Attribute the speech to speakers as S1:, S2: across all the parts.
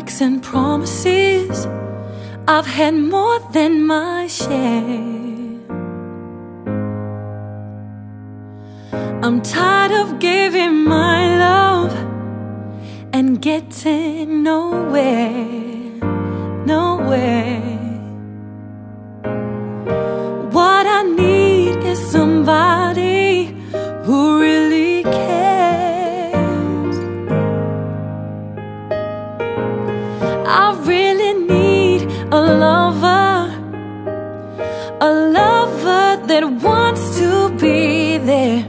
S1: heartbreaks and promises, I've had more than my share. I'm tired of giving my love and getting nowhere, nowhere. What I need is somebody who really cares. I really need a lover that wants to be there.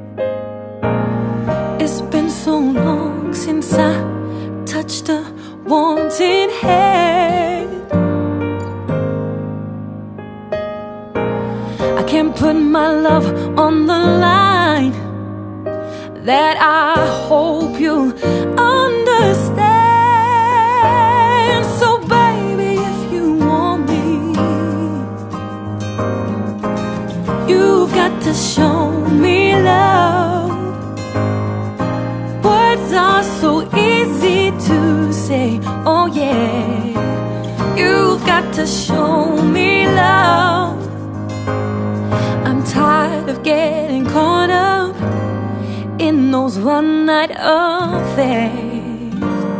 S1: It's been so long since I touched a wanting hand. I can't put my love on the line. That I hope you understand. So baby, if you want me, you've got to show me love. Words are so easy to say, oh yeah. You've got to show me love. I'm tired of getting caught up in those one-night affairs.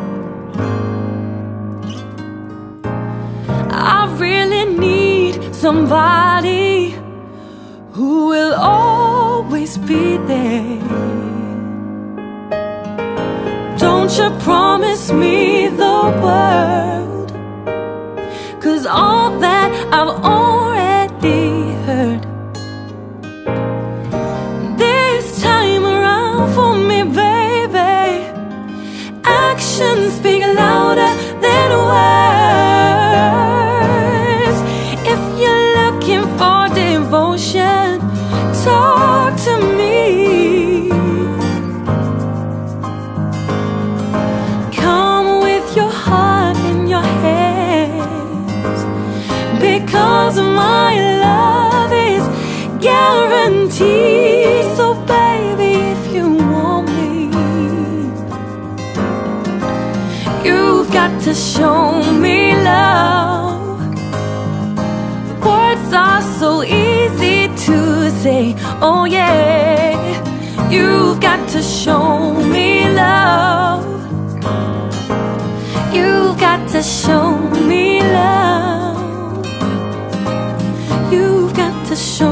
S1: I really need somebody who will always be there. Don't you promise me the world, 'cause all that I've already heard. This time around for me, baby, actions speak louder than words. If you're looking for devotion, talk to me. Come with your heart in your hands, because my love is guaranteed. So baby, if you want me, you've got to show me love. Words are so easy to say, oh yeah. You've got to show me love. You've got to show me love. You've got to show